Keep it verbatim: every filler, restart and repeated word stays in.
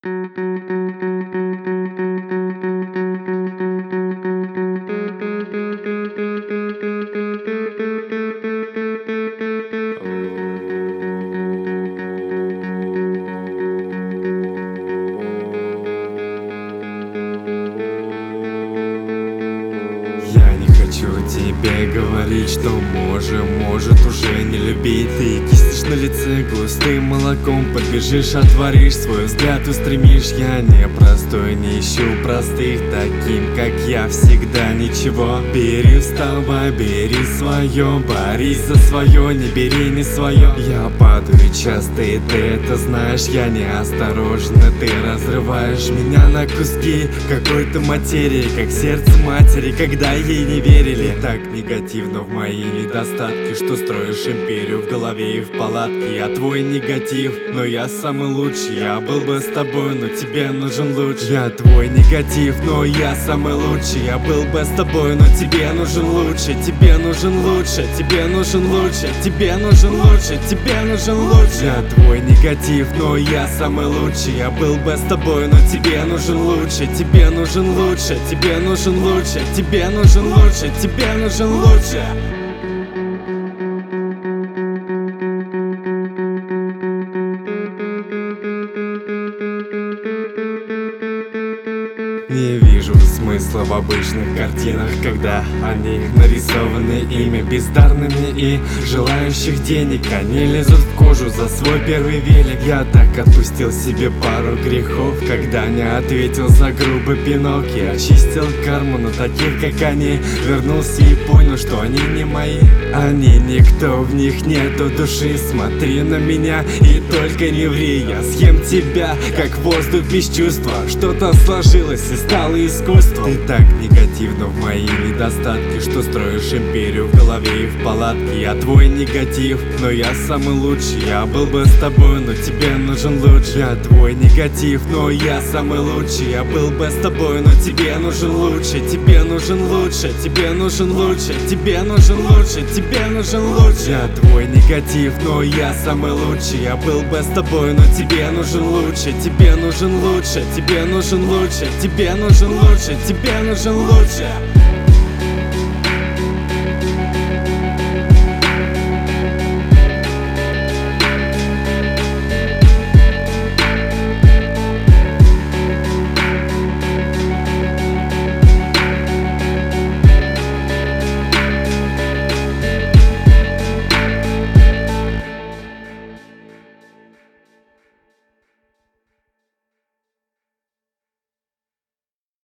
Я не хочу тебе говорить, что можем, может уже не любить. Ты киснешь на лице густым молоком, подбежишь, отворишь, свой взгляд устремишь. Я не простой, не ищу простых, таким как я всегда ничего. Бери, вставай, бери свое, борись за свое, не бери не свое. Я падаю часто, и ты это знаешь, я неосторожно, ты разрываешь меня на куски какой-то материи, как сердце матери, когда ей не верили. Так негативно в мои недостатки, что строишь империю в голове и в палатке. Я твой негатив, но я самый лучший. Я был бы с тобой, но тебе нужен лучше. Я твой негатив, но я самый лучший. Я был бы с тобой, но тебе нужен лучше. Тебе нужен лучше, тебе нужен лучше. Тебе нужен лучше, тебе нужен лучше. Я твой негатив, но я самый лучший. Я был бы с тобой, но тебе нужен лучше. Тебе нужен лучше, тебе нужен лучше. Тебе нужен лучше, тебе нужен лучше. Не вижу смысла в обычных картинах, когда они нарисованы ими бездарными и желающих денег. Они лезут в кожу за свой первый велик. Я так отпустил себе пару грехов, когда не ответил за грубый пинок. Я очистил карму, но таких как они, вернулся и понял, что они не мои. Они никто, в них нету души. Смотри на меня и только не ври. Я съем тебя, как воздух без чувства. Что-то сложилось и стало искусство. Ты так негативно в мои недостатки, что строишь империю в голове и в палатке. Я твой негатив, но я самый лучший. Я был бы с тобой, но тебе нужен лучше. Я твой негатив, но я самый лучший. Я был бы с тобой, но тебе нужен лучше. Тебе нужен лучше, тебе нужен лучше. Тебе нужен лучше, тебе нужен лучше. Я твой негатив, но я самый лучший. Я был бы с тобой, но тебе нужен лучше. Тебе нужен лучше, тебе нужен лучше. Тебе нужен лучше, тебе нужен лучше.